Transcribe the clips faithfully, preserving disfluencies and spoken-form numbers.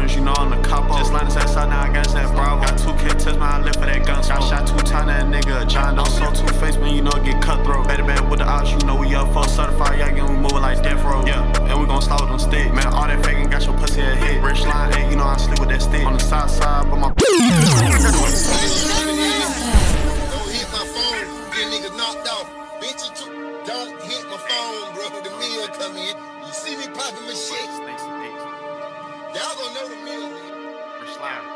apartments, you know I'm the capo. Just line his ass up, now I got his ass Bravo. Got two kids, touch my live for that gun. Got shot two times, that nigga John Doe. So two-faced, man, you know it get cutthroat. Better bad with the odds, you know we up for certified, y'all getting moving like death row. Yeah, and we gon' start with them sticks. Man, all that faking got your pussy at hit. Rich line, hey, you know I sleep with that stick. On the south side, but my Don't hit my phone, get niggas knocked off. Bitches, don't hit my phone, bro. The meal come in. You see me popping my shit. Y'all gon' know the meal. Rich line.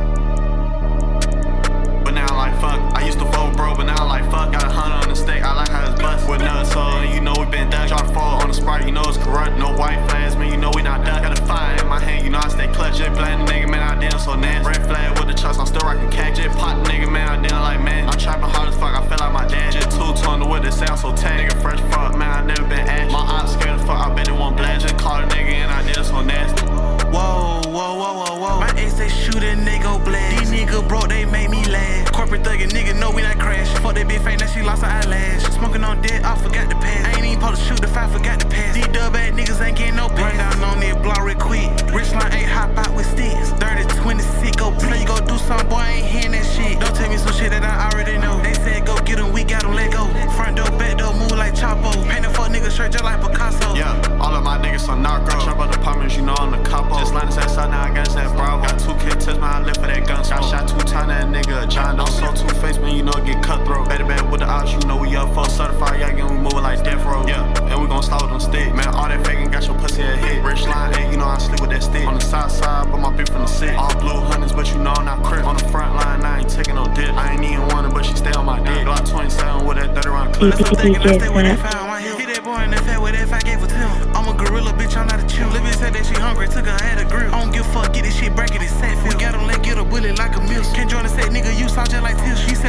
But now I'm like fuck. I used to vote bro, but now I'm like fuck. Got a hundred on the stake. I like how it's bust with nuts. So you know we been done. Drop fall on the Sprite, you know it's corrupt. No white flags, man, you know we not done. Got a fire in my hand, you know I stay clutch. Jet blend nigga, man, I damn so nasty. Red flag with the trust, I'm still rocking cat. Jet pot nigga, man, I damn like man. I'm trapping hard as fuck, I feel like my dad. Jet two tone with it, sound so tag. Nigga fresh fuck, man, I never been ash. My ops scared as fuck, I bet it won't blast. Just call a nigga and I did it so nasty. Whoa, whoa, whoa, whoa, whoa. My ex they shoot and they go blast. These niggas broke, they make me laugh. Corporate thuggin' nigga know we not crash. Fuck that bitch fake, now she lost her eyelash. Smoking on dead, I forgot the pass. I ain't even supposed to shoot if I forgot the pass. These dub ass niggas ain't getting no pass. Run down on this block real quick. Rich line ain't hop out with sticks. thirty, twenty-six, go play. You go do something, boy, I ain't hearing that shit. Don't tell me some shit that I already know. They said go get 'em, we got 'em, let go. Front door, back door, move like Chapo. Paint a fuck nigga shirt just like Picasso. Yeah, all of my niggas some narco. Trap up apartments, you know I'm the capo. Just line his ass up, now I got his ass Bravo. Got two kids, touch my live for that gun. Got shot two times, that nigga John Doe. So two-faced, man, you know it get cutthroat. Better bad with the odds, you know we up for certified, y'all getting moving like death row. Yeah, and we gon' start with them sticks. Man, all that faking got your pussy at hit. Rich line, hey, you know I sleep with that stick. On the south side, but my bitch from the city. All blue hundreds, but you know I'm not crip. On the front line, I ain't taking no dip. I ain't even wanting, but she stay on my dick. Glock twenty-seven with that thirty round clip. That's what I'm thinking, I stay with that fire on my hip. Hit that boy in the fat with that fat gave for ten. I'm a gorilla, bitch, I'm not a chew. Lil' bitch said that she hungry, took her at a grill. I don't give a fuck, get this shit breaking, it's set. We got 'em, let get a bullet like a miss. Can't join the set, nigga, you saw just like this. She